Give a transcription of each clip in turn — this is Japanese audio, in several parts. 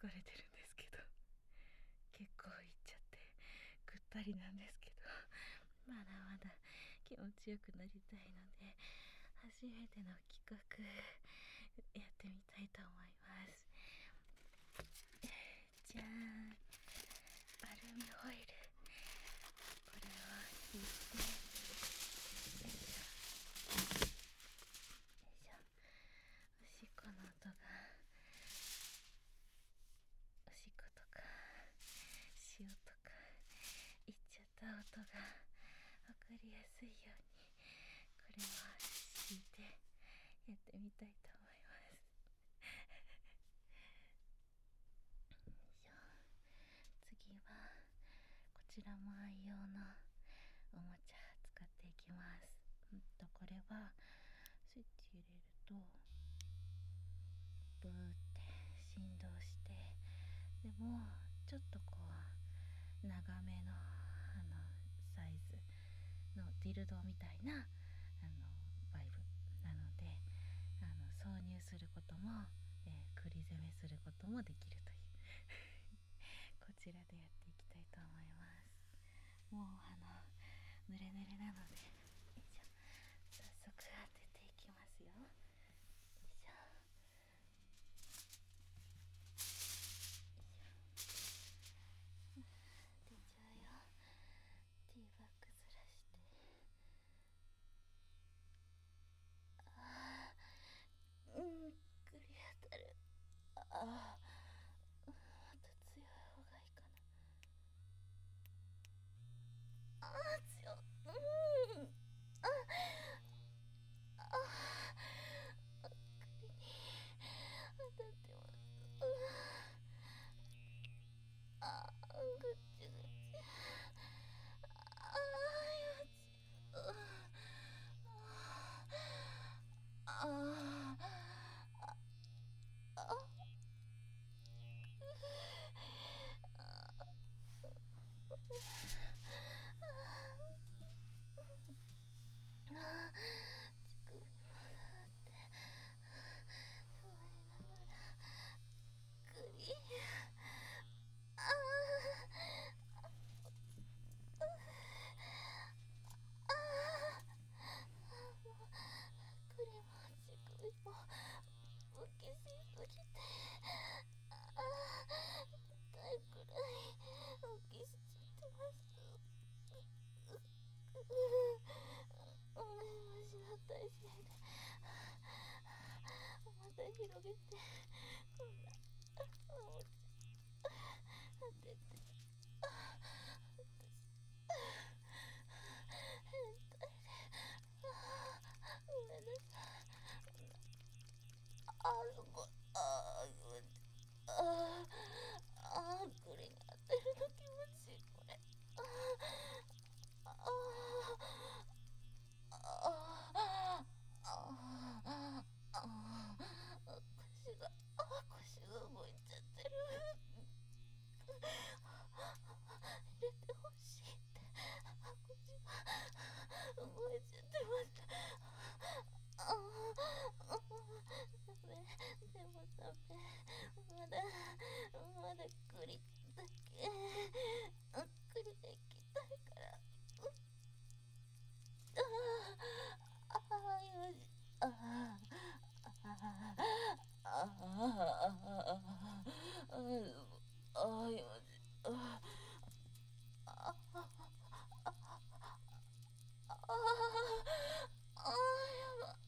れてるんですけど、結構いっちゃってぐったりなんですけど、まだまだ気持ちよくなりたいので、初めての企画やってみたいと思います。じゃーん、アルミホイル、これを引いて、よいしょよいしょ。おしっこの音が、おしっことか塩とかいっちゃった音が分かりやすいように、これを引いてやってみたいと思います。よいしょ。次はこちらも愛用のおもちゃ使っていきます。これはスイッチ入れるとブーって振動して、でもちょっとこう長めのサイズのディルドみたいなバイブなので、挿入することも、繰り攻めすることもできるというこちらでやっていきたいと思います。もう濡れ濡れなので、早速当てていきますよ。よいしょ。出ちゃうよ。ティーバッグずらして、くり当たる。もっと強い方がいいかな。強っ。栗に当たってます。ぐっちぐち。広げて、こんな当てて、変態で、ごめんなさい。すごい。栗に当てるの気持ちいい、これ。腰が動いちゃってる。入れてほしいって、腰が動いちゃってます。ダメ、でもダメ、まだ栗だけ、栗でいきたいから。よし。よし。やば。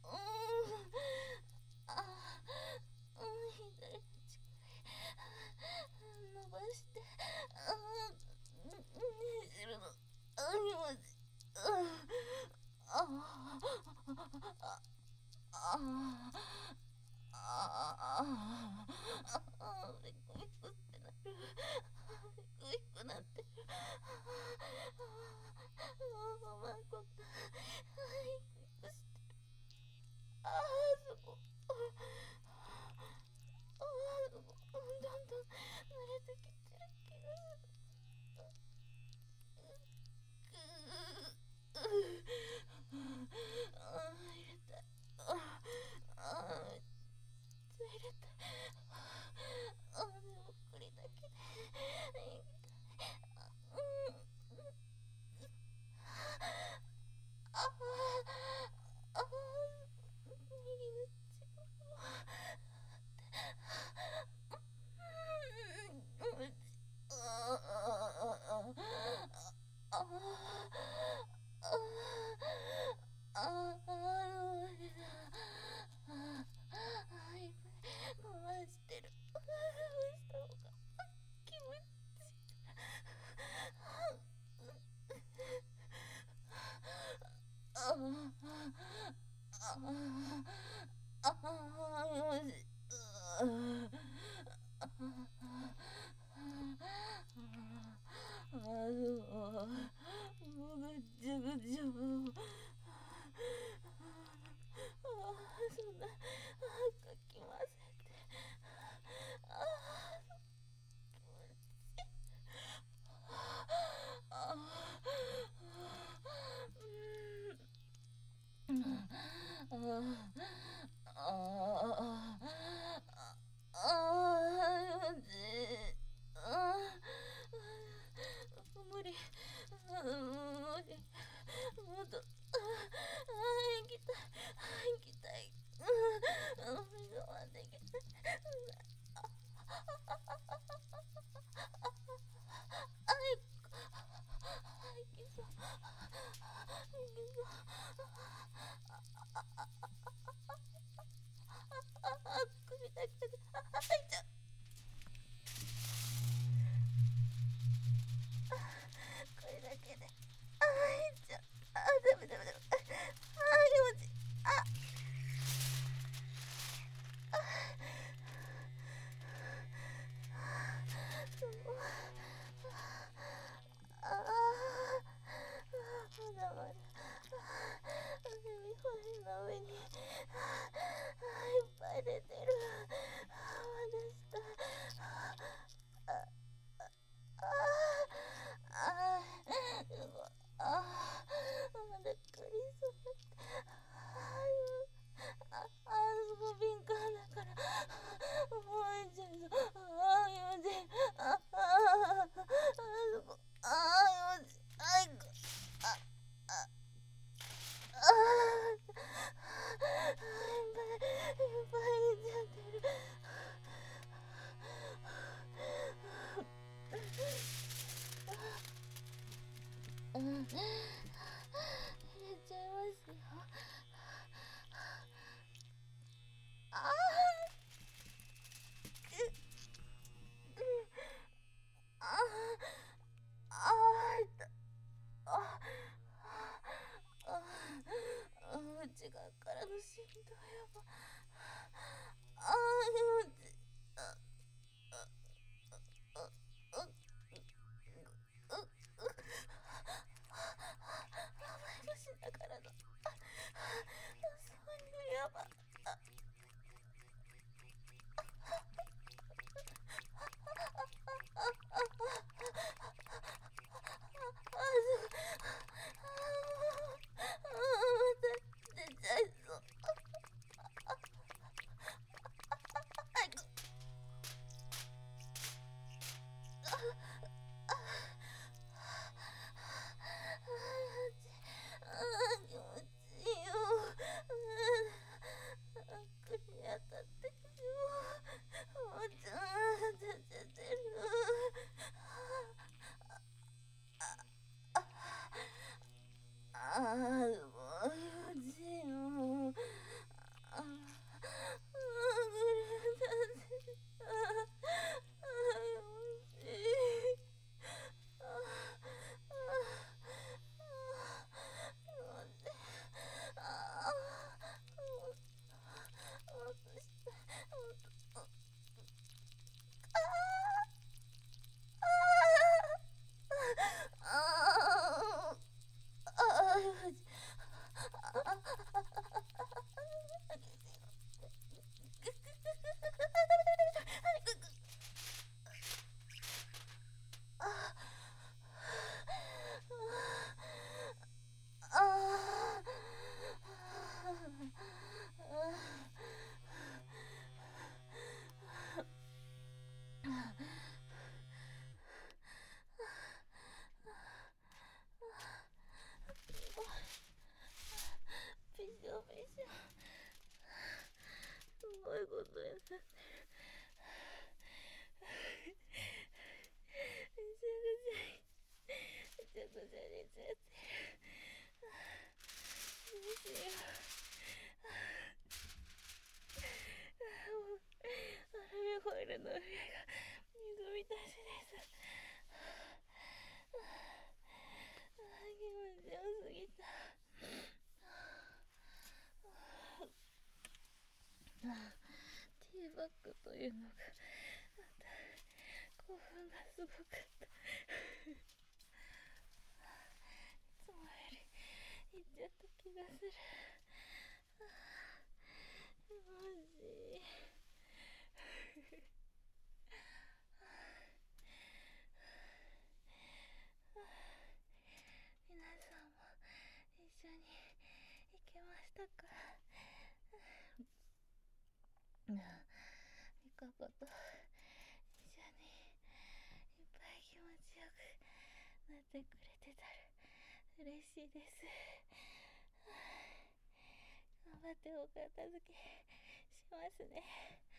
左の乳首伸ばして、ねじるの。気持ちいい。ビクビクってなる。ビクビクなってる。ママこビクビクしてる。すごい。すごい。どんどん慣れてきてる気がする。入れたい。めっちゃ入れたい。でももうぐっちゃぐちゃ。そんなかき混ぜて、無理、もっと、行きたい、行きたい、我慢できない。首だけで、いちゃう。これだけで、いっちゃう。ダメダメダメ。気持ちいい。まだまだ。海の上にいっぱい出てる。まだ下。まだクリスマス。すごい敏感だから。もういっちゃいそう。気持ちいい。すごい。気持ちいい。いっぱい入れちゃってる。入れちゃいますよ。内側からの振動やば。気持ちいい。しながらのそういうやば。出ちゃいそう。気持ちいいよ。首に当たってるよ。もうちゃん出ちゃってる。すごい気持ちいいよ。びしょびしょ。すごいことになってる。ぐちゃぐちゃにちゃってる。どうしよう。アルミホイルの上が水浸しです。気持ちよすぎた。ティーバッグというのが興奮がすごかった。 子と一緒にいっぱい気持ちよくなってくれてたら嬉しいです。頑張ってお片付けしますね。